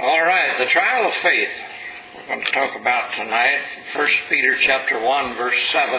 All right, the trial of faith we're going to talk about tonight. 1 Peter chapter 1, verse 7.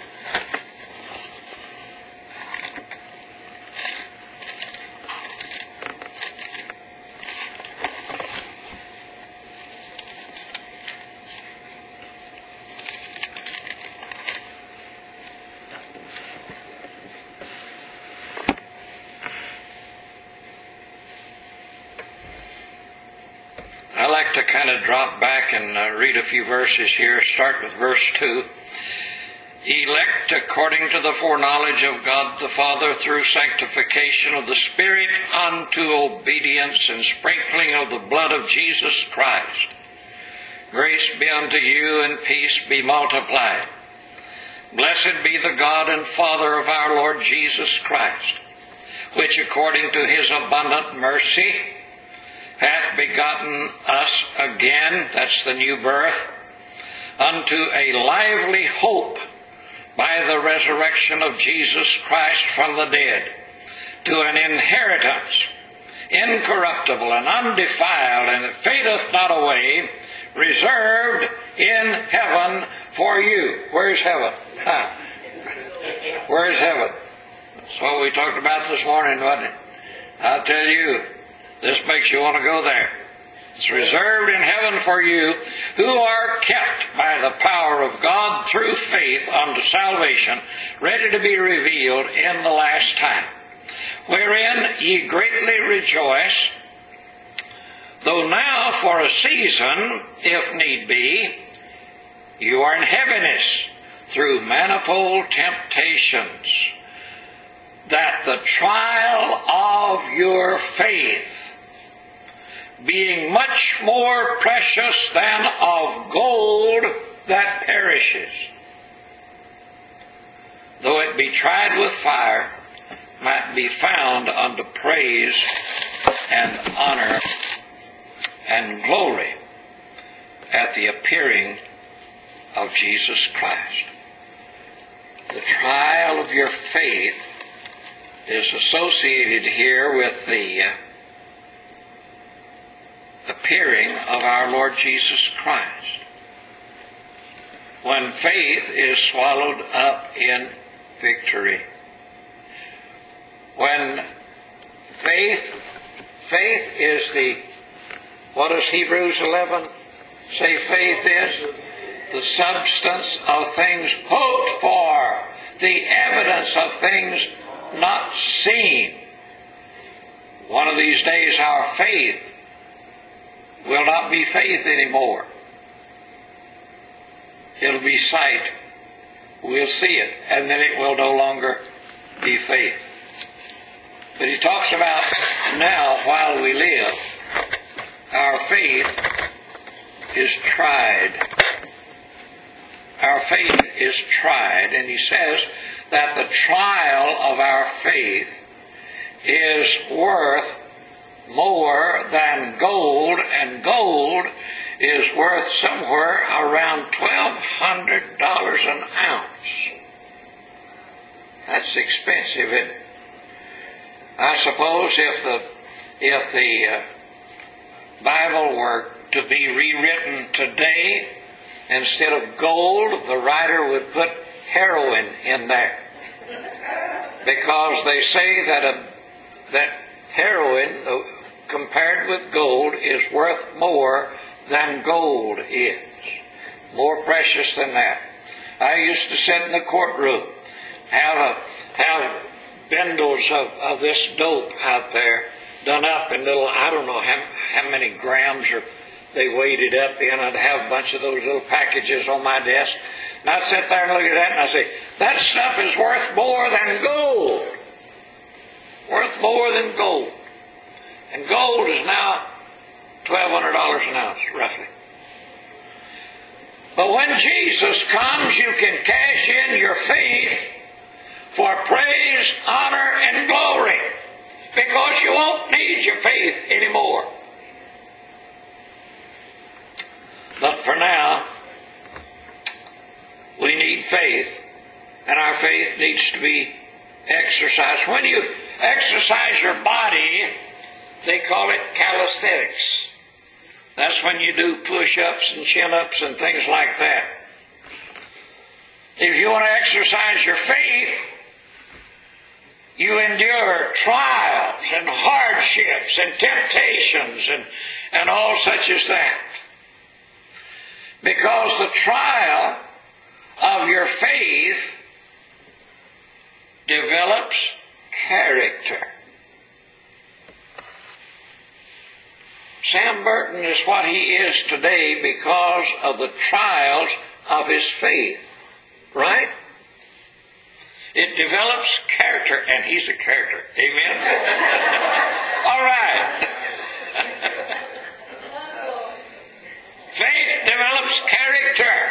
I like to kind of drop back and read a few verses here. Start with verse 2. Elect according to the foreknowledge of God the Father through sanctification of the Spirit unto obedience and sprinkling of the blood of Jesus Christ. Grace be unto you and peace be multiplied. Blessed be the God and Father of our Lord Jesus Christ, which according to his abundant mercy hath begotten us again, that's the new birth, unto a lively hope by the resurrection of Jesus Christ from the dead, to an inheritance incorruptible and undefiled, and that fadeth not away, reserved in heaven for you. Where's heaven? Where's heaven? That's what we talked about this morning, wasn't it? I'll tell you, this makes you want to go there. It's reserved in heaven for you, who are kept by the power of God through faith unto salvation, ready to be revealed in the last time. Wherein ye greatly rejoice, though now for a season, if need be, you are in heaviness through manifold temptations, that the trial of your faith, being much more precious than of gold that perishes, though it be tried with fire, might be found unto praise and honor and glory at the appearing of Jesus Christ. The trial of your faith is associated here with the appearing of our Lord Jesus Christ. When faith is swallowed up in victory. When faith is what does Hebrews 11 say faith is? The substance of things hoped for, the evidence of things not seen. One of these days our faith will not be faith anymore. It'll be sight. We'll see it, and then it will no longer be faith. But he talks about now, while we live, our faith is tried. Our faith is tried, and he says that the trial of our faith is worth more than gold, and gold is worth somewhere around $1,200 an ounce. That's expensive, isn't it? I suppose if the Bible were to be rewritten today, instead of gold, the writer would put heroin in there, because they say that heroin, compared with gold, is worth more than gold is. More precious than that. I used to sit in the courtroom, have bundles of this dope out there, done up in little, I don't know how many grams or they weighed it up in. I'd have a bunch of those little packages on my desk. And I'd sit there and look at that and I'd say, that stuff is worth more than gold. Worth more than gold. And gold is now $1,200 an ounce, roughly. But when Jesus comes, you can cash in your faith for praise, honor, and glory, because you won't need your faith anymore. But for now, we need faith, and our faith needs to be exercised. When you exercise your body, they call it calisthenics. That's when you do push-ups and chin-ups and things like that. If you want to exercise your faith, you endure trials and hardships and temptations and all such as that. Because the trial of your faith develops character. Sam Burton is what he is today because of the trials of his faith. Right? It develops character, and he's a character. Amen? All right. Faith develops character.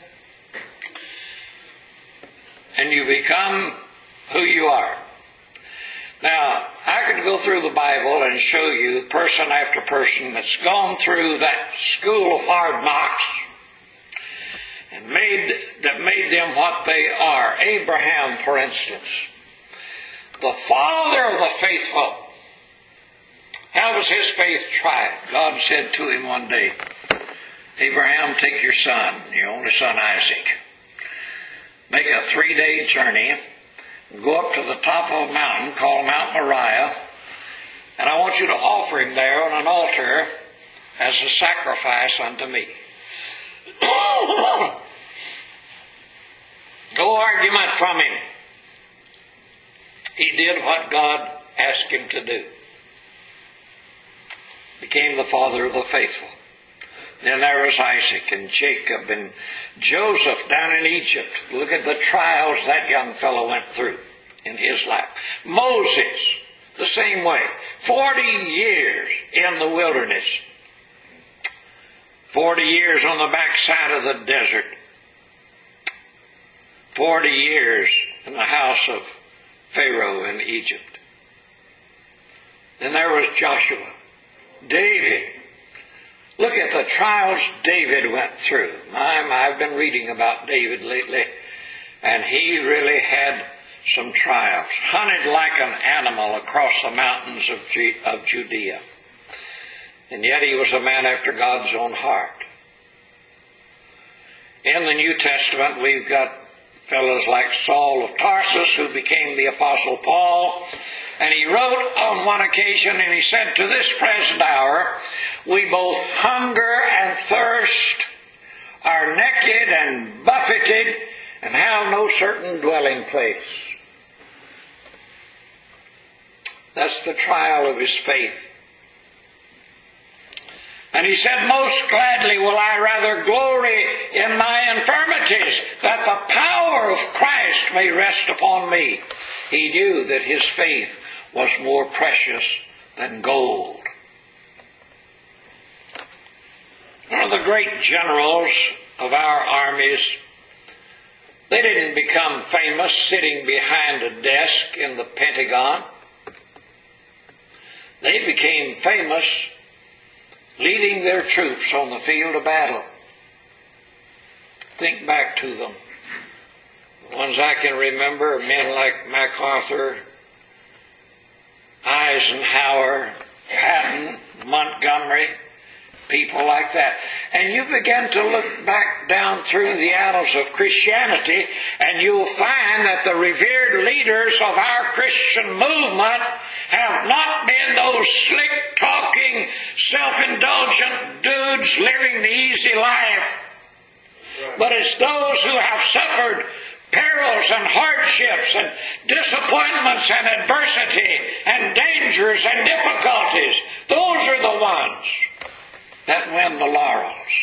And you become who you are. Now, I could go through the Bible and show you person after person that's gone through that school of hard knocks and made them what they are. Abraham, for instance, the father of the faithful. How was his faith tried? God said to him one day, Abraham, take your son, your only son Isaac, make a 3-day journey, go up to the top of a mountain called Mount Moriah, and I want you to offer him there on an altar as a sacrifice unto me. No argument from him. He did what God asked him to do. Became the father of the faithful. Then there was Isaac and Jacob and Joseph down in Egypt. Look at the trials that young fellow went through in his life. Moses, the same way. 40 years in the wilderness. 40 years on the backside of the desert. 40 years in the house of Pharaoh in Egypt. Then there was Joshua. David. Look at the trials David went through. I've been reading about David lately, and he really had some trials. Hunted like an animal across the mountains of Judea. And yet he was a man after God's own heart. In the New Testament, we've got fellows like Saul of Tarsus, who became the Apostle Paul. And he wrote on one occasion, and he said, to this present hour, we both hunger and thirst, are naked and buffeted, and have no certain dwelling place. That's the trial of his faith. And he said, most gladly will I rather glory in my infirmities, that the power of Christ may rest upon me. He knew that his faith was more precious than gold. One of the great generals of our armies, they didn't become famous sitting behind a desk in the Pentagon. They became famous leading their troops on the field of battle. Think back to them. The ones I can remember are men like MacArthur, Eisenhower, Patton, Montgomery, people like that. And you begin to look back down through the annals of Christianity, and you'll find that the revered leaders of our Christian movement have not been those slick-talking, self-indulgent dudes living the easy life, but it's those who have suffered perils and hardships and disappointments and adversity and dangers and difficulties. Those are the ones that win the laurels.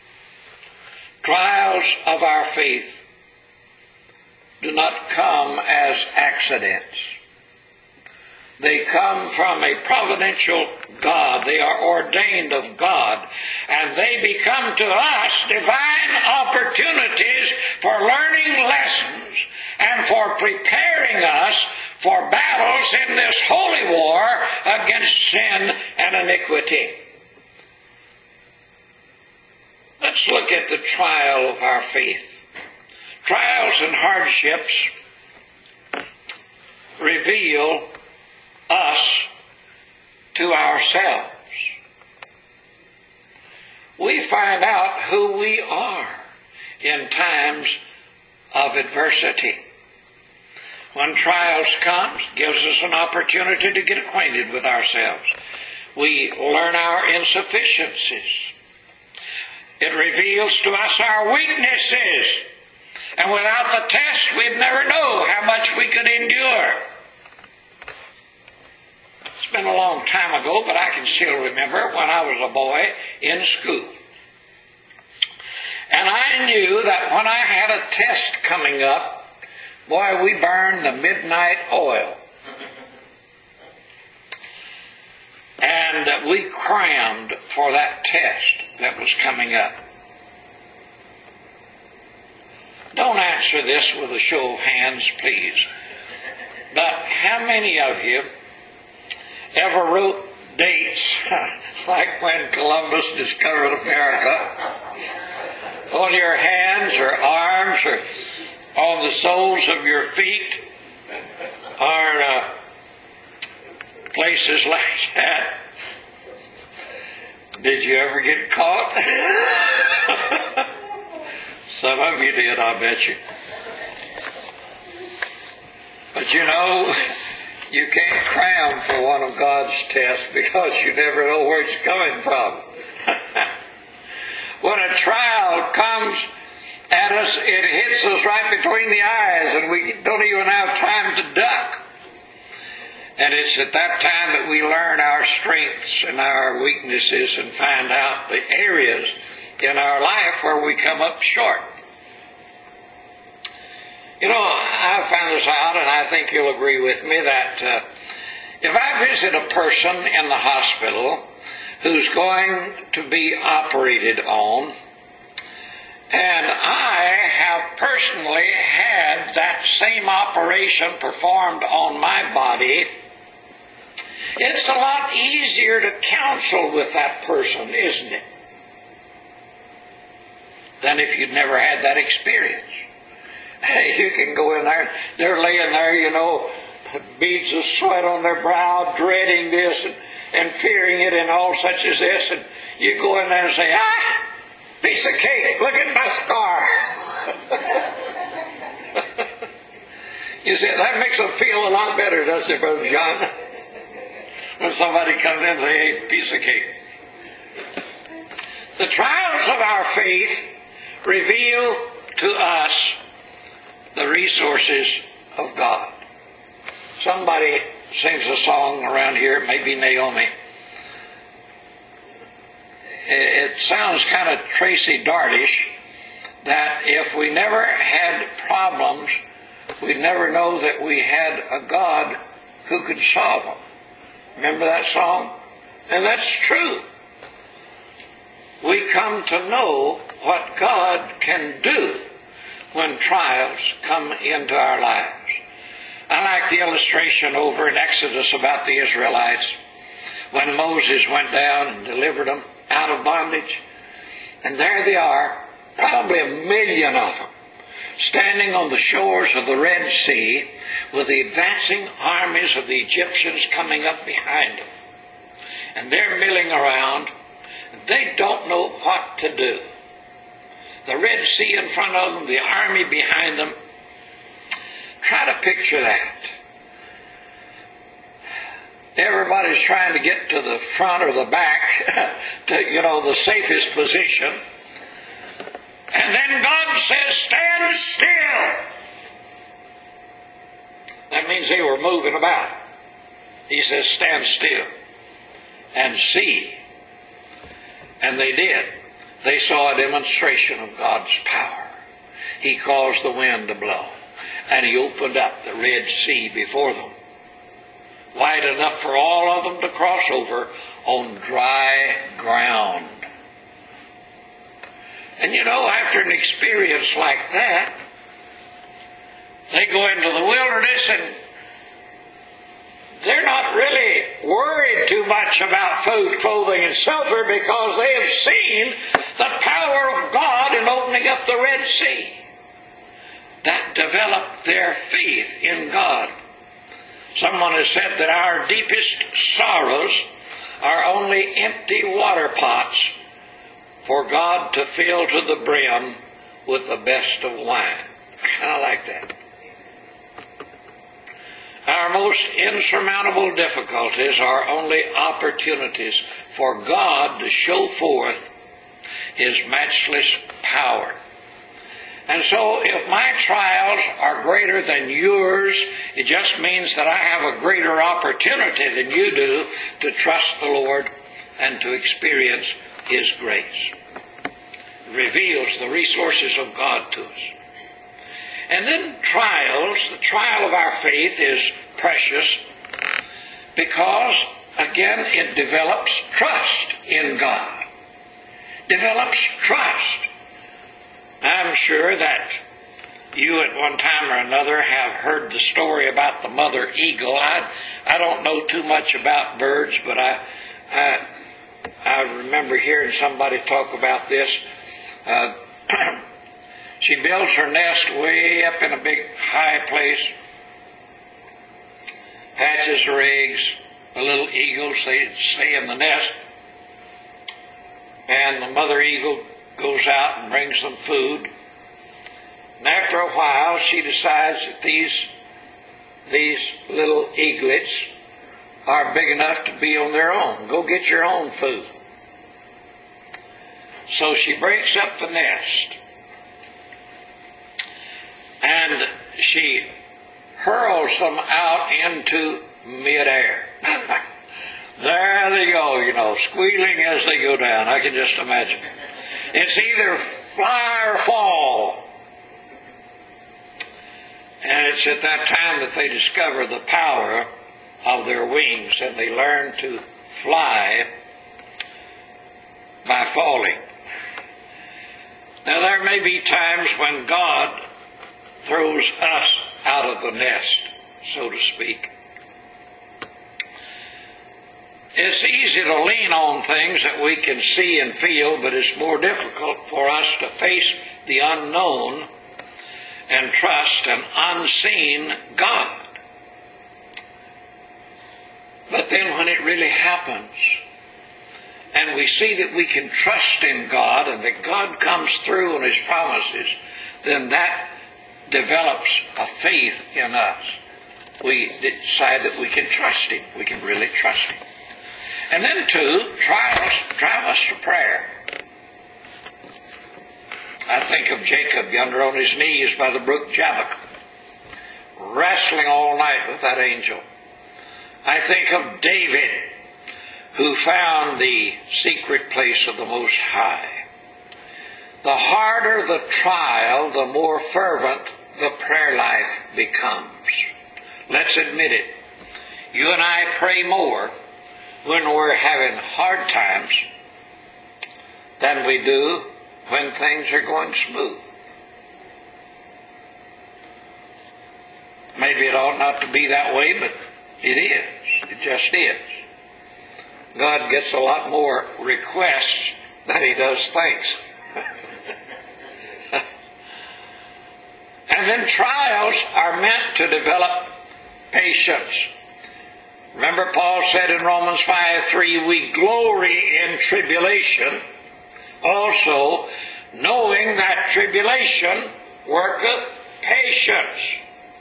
Trials of our faith do not come as accidents. They come from a providential God. They are ordained of God. And they become to us divine opportunities for learning lessons and for preparing us for battles in this holy war against sin and iniquity. Let's look at the trial of our faith. Trials and hardships reveal us to ourselves. we find out who we are in times of adversity. When trials come, it gives us an opportunity to get acquainted with ourselves. We learn our insufficiencies. It reveals to us our weaknesses. And without the test, we'd never know how much we could endure. It's been a long time ago, but I can still remember when I was a boy in school. And I knew that when I had a test coming up, boy, we burned the midnight oil. And we crammed for that test that was coming up. Don't answer this with a show of hands, please. But how many of you ever wrote dates, like when Columbus discovered America, on your hands or arms or on the soles of your feet or places like that? Did you ever get caught? Some of you did, I bet you. But you know, you can't cram for one of God's tests because you never know where it's coming from. When a trial comes at us, it hits us right between the eyes and we don't even have time to duck. And it's at that time that we learn our strengths and our weaknesses and find out the areas in our life where we come up short. You know, I found this out, and I think you'll agree with me, that if I visit a person in the hospital who's going to be operated on, and I have personally had that same operation performed on my body, it's a lot easier to counsel with that person, isn't it? Than if you'd never had that experience. You can go in there, they're laying there, you know, beads of sweat on their brow, dreading this and fearing it and all such as this, and you go in there and say, piece of cake, look at my scar. You see, that makes them feel a lot better, doesn't it, Brother John? When somebody comes in and says, hey, piece of cake. The trials of our faith reveal to us the resources of God. Somebody sings a song around here, it may be Naomi. It sounds kind of Tracy Dartish, that if we never had problems, we'd never know that we had a God who could solve them. Remember that song? And that's true. We come to know what God can do when trials come into our lives. I like the illustration over in Exodus about the Israelites when Moses went down and delivered them out of bondage. And there they are, probably 1 million of them, standing on the shores of the Red Sea with the advancing armies of the Egyptians coming up behind them. And they're milling around. They don't know what to do. The Red Sea in front of them, the army behind them. Try to picture that. Everybody's trying to get to the front or the back, to, the safest position. And then God says, stand still. That means they were moving about. He says, stand still and see. And they did. They saw a demonstration of God's power. He caused the wind to blow, and He opened up the Red Sea before them, wide enough for all of them to cross over on dry ground. And after an experience like that, they go into the wilderness and they're not really worried too much about food, clothing, and shelter because they have seen the power of God in opening up the Red Sea. That developed their faith in God. Someone has said that our deepest sorrows are only empty water pots for God to fill to the brim with the best of wine. I like that. Our most insurmountable difficulties are only opportunities for God to show forth His matchless power. And so if my trials are greater than yours, it just means that I have a greater opportunity than you do to trust the Lord and to experience His grace. It reveals the resources of God to us. And then trials, the trial of our faith is precious because, again, it develops trust in God. Develops trust. I'm sure that you at one time or another have heard the story about the mother eagle. I don't know too much about birds, but I remember hearing somebody talk about this. She builds her nest way up in a big high place, hatches her eggs, the little eagles, they stay in the nest, and the mother eagle goes out and brings them food. And after a while, she decides that these little eaglets are big enough to be on their own. Go get your own food. So she breaks up the nest, and she hurls them out into midair. There they go, squealing as they go down. I can just imagine. It's either fly or fall. And it's at that time that they discover the power of their wings, and they learn to fly by falling. Now, there may be times when God throws us out of the nest, so to speak. It's easy to lean on things that we can see and feel, but it's more difficult for us to face the unknown and trust an unseen God. But then when it really happens, and we see that we can trust in God and that God comes through on His promises, then that develops a faith in us. We decide that we can trust Him. We can really trust Him. And then two, trials drive us to prayer. I think of Jacob yonder on his knees by the brook Jabbok, wrestling all night with that angel. I think of David, who found the secret place of the Most High. The harder the trial, the more fervent the prayer life becomes. Let's admit it. You and I pray more when we're having hard times than we do when things are going smooth. Maybe it ought not to be that way, but it is. It just is. God gets a lot more requests than He does thanks. And then trials are meant to develop patience. Remember, Paul said in Romans 5:3, we glory in tribulation, also knowing that tribulation worketh patience.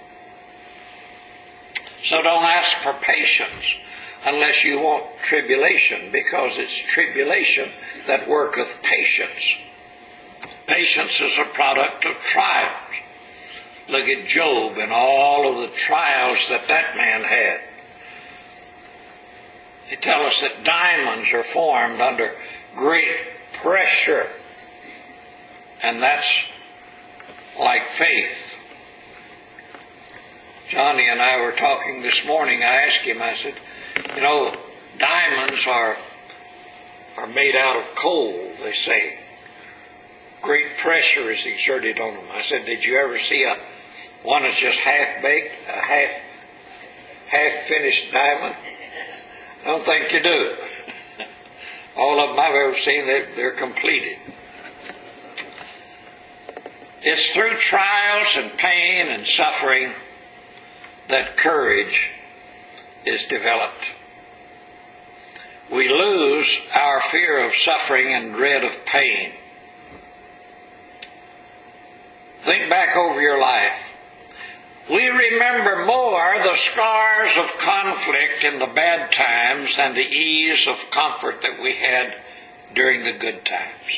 So don't ask for patience unless you want tribulation, because it's tribulation that worketh patience. Patience is a product of trials. Look at Job and all of the trials that man had. They tell us that diamonds are formed under great pressure. And that's like faith. Johnny and I were talking this morning. I asked him, I said, diamonds are made out of coal, they say. Great pressure is exerted on them. I said, did you ever see one that's just half-baked, a half-finished diamond? I don't think you do. All of them I've ever seen, they're completed. It's through trials and pain and suffering that courage is developed. we lose our fear of suffering and dread of pain. Think back over your life. We remember more the scars of conflict in the bad times than the ease of comfort that we had during the good times.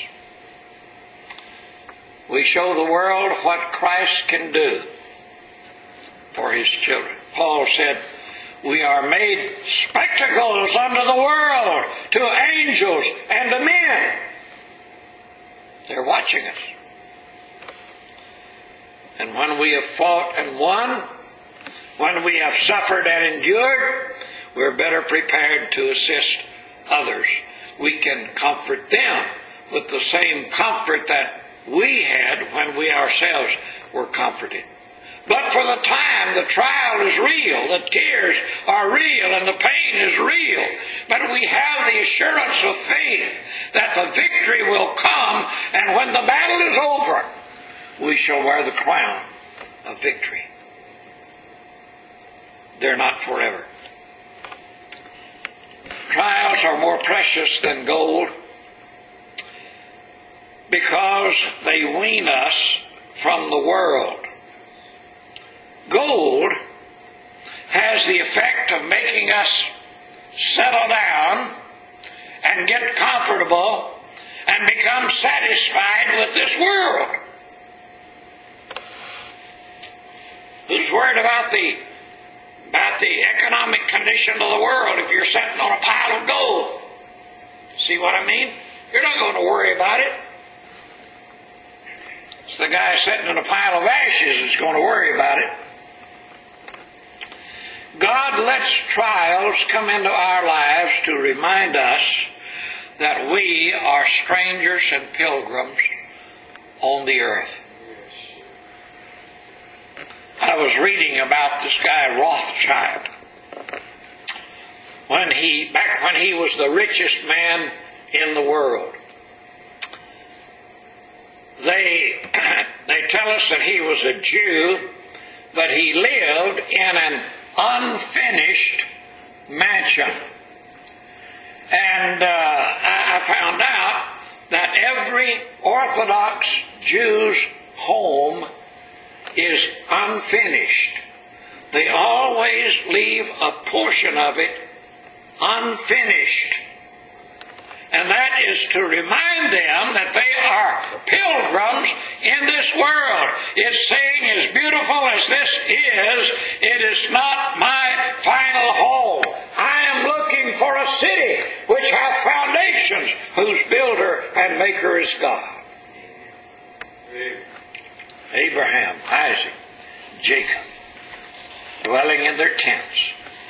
We show the world what Christ can do for His children. Paul said, we are made spectacles unto the world, to angels and to men. They're watching us. And when we have fought and won, when we have suffered and endured, we're better prepared to assist others. We can comfort them with the same comfort that we had when we ourselves were comforted. But for the time, the trial is real, the tears are real, and the pain is real. But we have the assurance of faith that the victory will come, and when the battle is over, we shall wear the crown of victory. They're not forever. Trials are more precious than gold because they wean us from the world. Gold has the effect of making us settle down and get comfortable and become satisfied with this world. Who's worried about the economic condition of the world if you're sitting on a pile of gold? See what I mean? You're not going to worry about it. It's the guy sitting in a pile of ashes that's going to worry about it. God lets trials come into our lives to remind us that we are strangers and pilgrims on the earth. I was reading about this guy Rothschild. Back when he was the richest man in the world. They tell us that he was a Jew, but he lived in an unfinished mansion. And I found out that every Orthodox Jew's home is unfinished. They always leave a portion of it unfinished. And that is to remind them that they are pilgrims in this world. It's saying, as beautiful as this is, it is not my final home. I am looking for a city which hath foundations, whose builder and maker is God. Abraham, Isaac, Jacob, dwelling in their tents.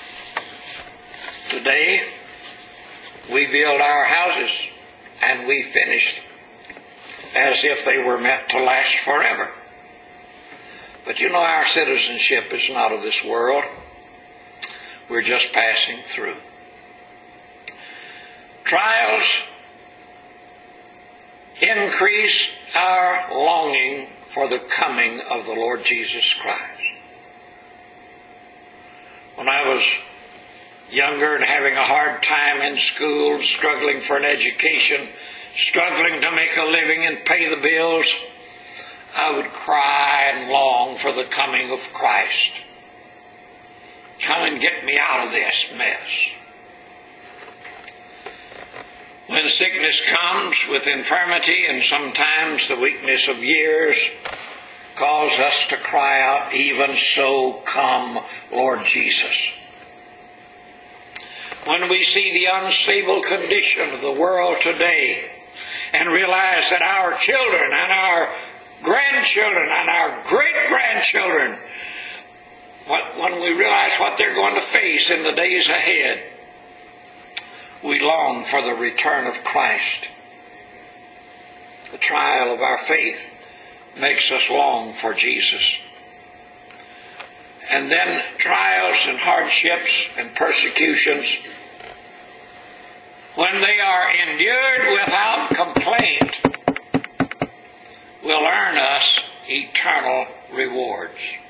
Today, we build our houses and we finish them as if they were meant to last forever. But you know, our citizenship is not of this world. We're just passing through. Trials increase our longing for the coming of the Lord Jesus Christ. When I was younger and having a hard time in school, struggling for an education, struggling to make a living and pay the bills, I would cry and long for the coming of Christ. Come and get me out of this mess. When sickness comes with infirmity and sometimes the weakness of years cause us to cry out, even so come, Lord Jesus. When we see the unstable condition of the world today and realize that our children and our grandchildren and our great-grandchildren, when we realize what they're going to face in the days ahead, we long for the return of Christ. The trial of our faith makes us long for Jesus. And then trials and hardships and persecutions, when they are endured without complaint, will earn us eternal rewards.